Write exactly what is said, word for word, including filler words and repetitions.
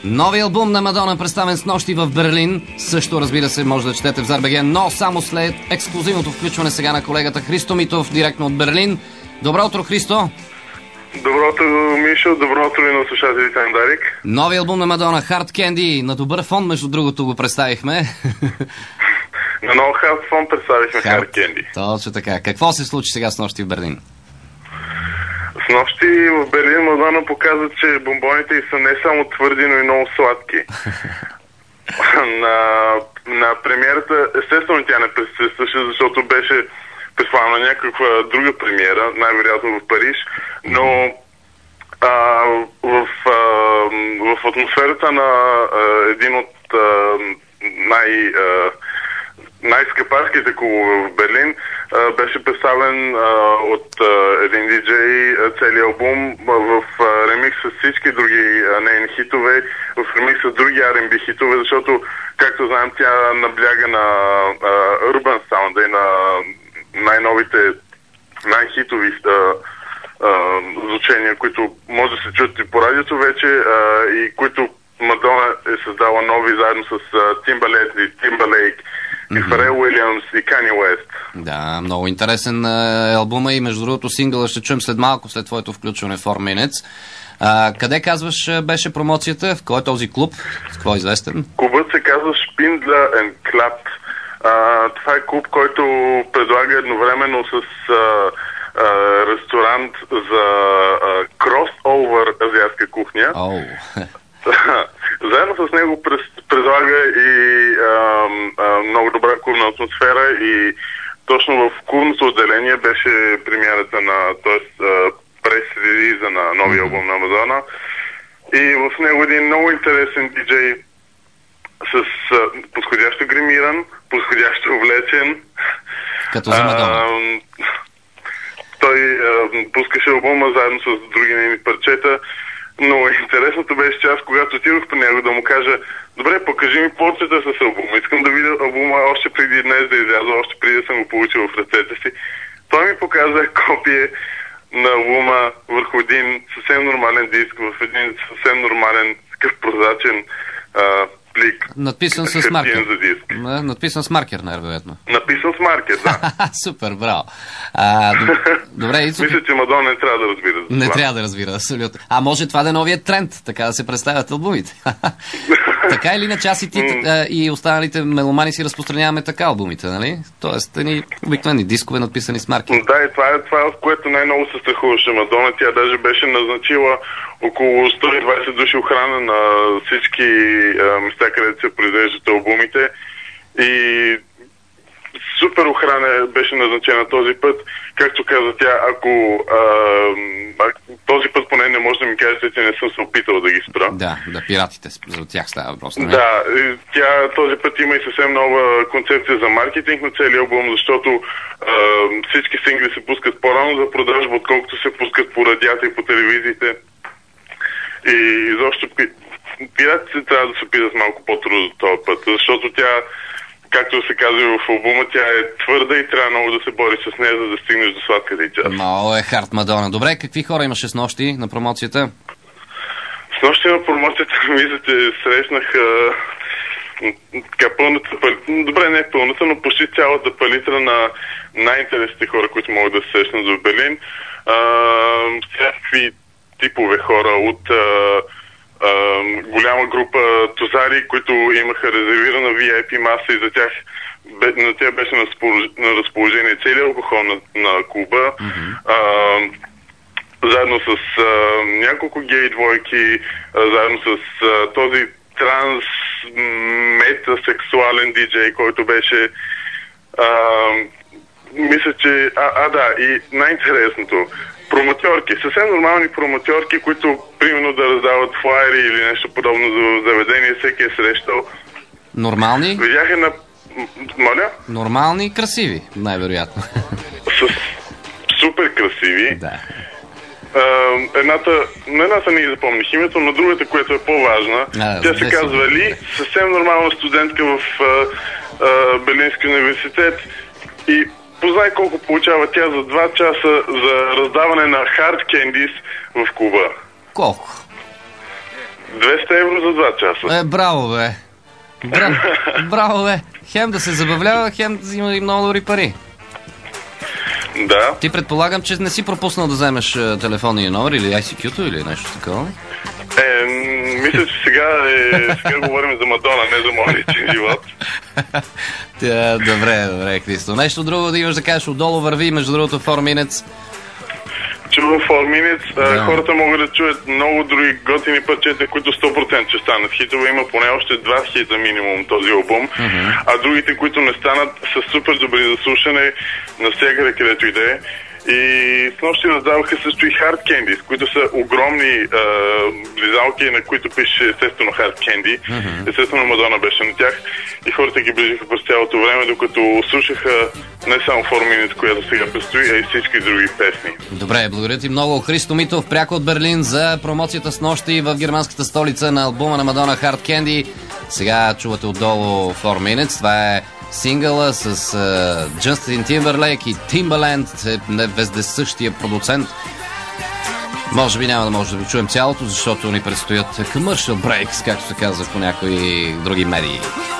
Нови албум на Мадона, представен снощи в Берлин. Също, разбира се, може да четете в Зарбеген, но само след ексклузивното включване сега на колегата Христо Митов, директно от Берлин. Добро утро, Христо! Добро утро, Мишо, добро утро и на слушателите на Дарик. Нови албум на Мадона, Hard Candy, на добър фон, между другото, го представихме. На много Hard фон представихме Hard, Hard Candy. Точно така. Какво се случи сега с нощи в Берлин? С нощи в Берлин Мадона показва, че бомбоните й са не само твърди, но и много сладки. на, на премиерата, естествено тя не присъстваше, защото беше предполагам на някаква друга премиера, най-вероятно в Париж, но а, в, а, в атмосферата на а, един от а, най- а, най-скъпарските клубове в Берлин а, беше представен а, от а, един диджей целият албум в а, ремикс с всички други а, нейни хитове, в ремикс с други ар енд би хитове, защото, както знаем, тя набляга на а, urban sound и на най-новите, най-хитови а, а, звучения, които може да се чуят и по радиото вече а, и които Мадона е създала нови заедно с Тимбалейк и Тимбалейк и Фарел Уилямс и Кани Уест. Да, много интересен е албума и между другото сингъла ще чуем след малко, след твоето включване Four Minutes. А, къде казваш беше промоцията? В кой е този клуб? С какво е известен? Клубът се казва Spindler and Club. А, това е клуб, който предлага едновременно с а, а, ресторант за кросовър азиатска кухня. Oh. Заедно с него през, предлага и а, а, много добра клубна атмосфера и точно в клубното отделение беше премиерата на, т.е. прес-релиза на новия албум на Мадона. И в него един много интересен диджей с а, подходящо гримиран, подходящо облечен. Като за Мадона. А, той а, пускаше албума заедно с други нейни парчета. Но интересното беше, че аз, когато отидох по него да му кажа: добре, покажи ми порцията с албума. Искам да видя албума още преди днес да изляза, още преди да съм го получил в ръцете си. Той ми показа копие на албума върху един съвсем нормален диск, в един съвсем нормален, такъв прозрачен а, плик. Надписан с маркер. Надписан с маркер, най-вероятно. Написан с маркер, да. Супер, браво. А, добре, Ицо... Мисля, че Мадона не трябва да разбира. Не това. трябва да разбира, абсолютно. А може това да е новият тренд, така да се представят албумите. Така или иначе, аз и ти mm. и останалите меломани си разпространяваме така албумите, нали? Тоест, ни обикновени дискове, надписани с маркер. Да, и това е това, в което най-много се страхуваше Мадона. Тя даже беше назначила около сто и двадесет души охрана на всички а, места, където се произвеждат албумите. И супер охрана беше назначена този път. Както каза тя, ако а, а, този път поне не може да ми кажете, че не съм се опитал да ги спра. Да, да, пиратите, за тях става въпрос. Не? Да, тя този път има и съвсем нова концепция за маркетинг на целия албум, защото а, всички сингли се пускат по-рано за продажба, отколкото се пускат по радиата и по телевизиите. И изобщо пиратите трябва да се пидат малко по-трудно този път, защото тя, както се казва в албума, тя е твърда и трябва много да се бори с нея, за да стигнеш до сладката и част. Много е хард Мадона. Добре, какви хора имаше с нощи на промоцията? С нощи на промоцията, мисля, че срещнах а, така пълната палитра. Добре, не е пълната, но почти цялата палитра на най-интересните хора, които могат да се срещнат в Берлин. А, всякакви типове хора от а, а, голяма група тузари, които имаха резервирана ви ай пи маса и за тях, на тях беше на, на разположение целият алкохол на, на клуба. Mm-hmm. А, заедно с а, няколко гей двойки, а, заедно с а, този транс метасексуален диджей, който беше а, мисля, че а, а да, и най-интересното, промотьорки, съвсем нормални промотьорки, които примерно да раздават флайери или нещо подобно за заведение, всеки е срещал. Нормални? Видяха на... Моля? Нормални и красиви, най-вероятно. С супер красиви. Да. Uh, едната, на едната не ги запомних името, но другата, която е по-важна, а, тя се казва Ли, съвсем нормална студентка в uh, uh, Берлинския университет и познай колко получава тя за два часа за раздаване на Hard Candies в клуба. Колко? двеста евро за два часа. Е, браво, бе. Браво, браво, бе. Хем да се забавлява, хем да взима и много добри пари. Да. Ти предполагам, че не си пропуснал да вземеш телефонния номер или ай си кю-то или нещо такова? Е, мисля, че сега, е, сега говорим за Мадона, не за моя личен живот. Тя, добре, добре, Христо. Нещо друго да имаш да кажеш, отдолу върви, между другото, four minutes. Чувам four minutes, да. Хората могат да чуят много други готини парчета, които сто процента ще станат хитове. Има поне още два хита минимум този албум, uh-huh. а другите, които не станат, са супер добри за слушане навсякъде, където иде. И снощи раздаваха също и Hard Candies, които са огромни а, близалки, на които пише естествено Hard Candy. Uh-huh. Естествено Мадона беше на тях и хората ги ближиха през цялото време, докато слушаха не само four minutes, която сега предстои, а и всички други песни. Добре, благодаря ти много. Христо Митов, пряко от Берлин за промоцията с нощи в германската столица на албума на Мадона Hard Candy. Сега чувате отдолу four minutes. Това е сингъла с uh, Justin Timberlake и Timbaland, не вездесъщия продуцент. Може би няма да може да ви чуем цялото, защото ни предстоят commercial breaks, както се казва по някои други медии.